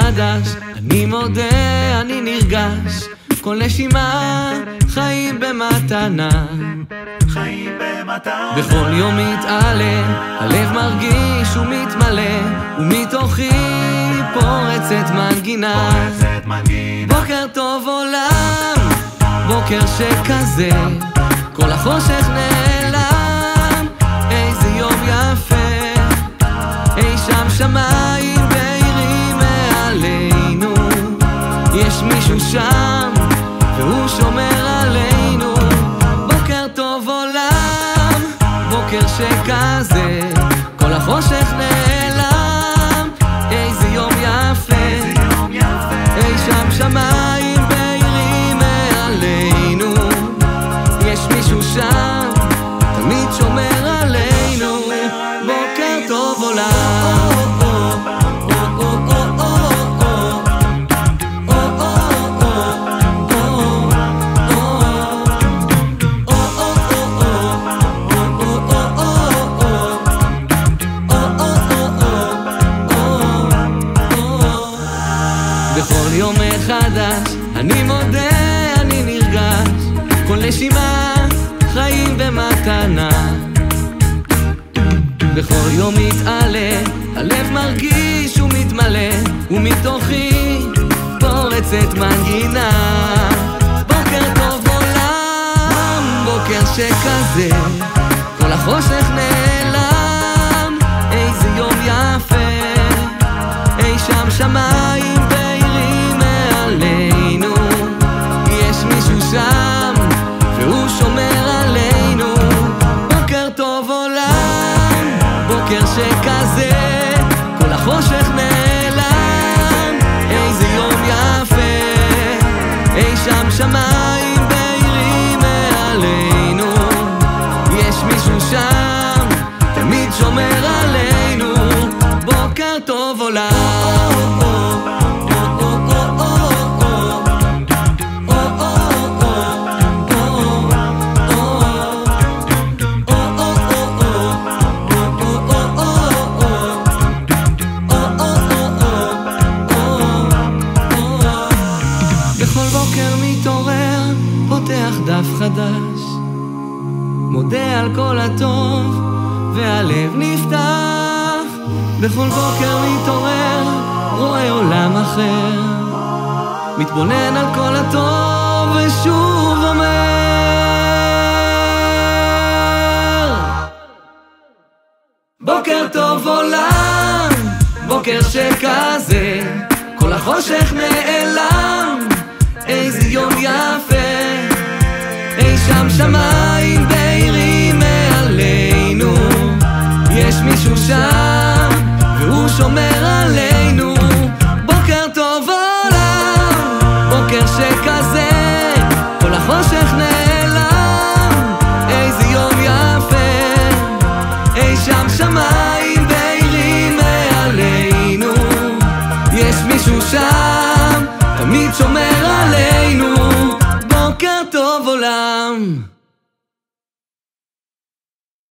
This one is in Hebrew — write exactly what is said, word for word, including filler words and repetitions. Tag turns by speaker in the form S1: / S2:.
S1: מחדש, אני מודה, אני נרגש, כל נשימה חיים במתנה,
S2: חיים במתנה.
S1: בכל יום מתעלה, הלב מרגיש ומתמלא, ומתוכי פורצת מנגינה.
S2: פורצת מנגינה.
S1: בוקר טוב עולם, בוקר שכזה, כל החושך נעלם, איזה יום יפה, אי שם שמיים בהירים מעלינו, יש מישהו שם והוא שומר עלינו. בוקר טוב עולם, בוקר שכזה, כל החושך נעלם, איזה יום יפה, אי שם שמיים בהירים מעלינו, יש מישהו שם תמיד שומר עלינו. בוקר טוב עולם, בכל יום מחדש, אני מודה, אני נרגש, כל נשימה חיים במתנה, בכל יום מתעלה, הלב מרגיש ומתמלא, ומתוכי פורצת מנגינה. בוקר טוב עולם, בוקר שכזה, כל החושך נעלם, איזה יום יפה, אי שם שמיים בהירים מעלינו, יש מישהו שם והוא שומר עלינו. בוקר טוב עולם, בוקר שכזה, כל החושך נעלם, איזה יום יפה, אי שם שמיים בהירים מעלינו, יש מישהו שם תמיד שומר עלינו. בוקר טוב עולם, בכל בוקר מתעורר, פותח דף חדש, מודה על כל הטוב והלב נפתח. בכל בוקר מתעורר, רואה עולם אחר, מתבונן על כל הטוב ושוב אומר בוקר טוב עולם, בוקר שכזה, כל החושך נעלם, איזה יום יפה, אי שם שמיים בהירים מעלינו, יש מישהו שם והוא שומר עלינו.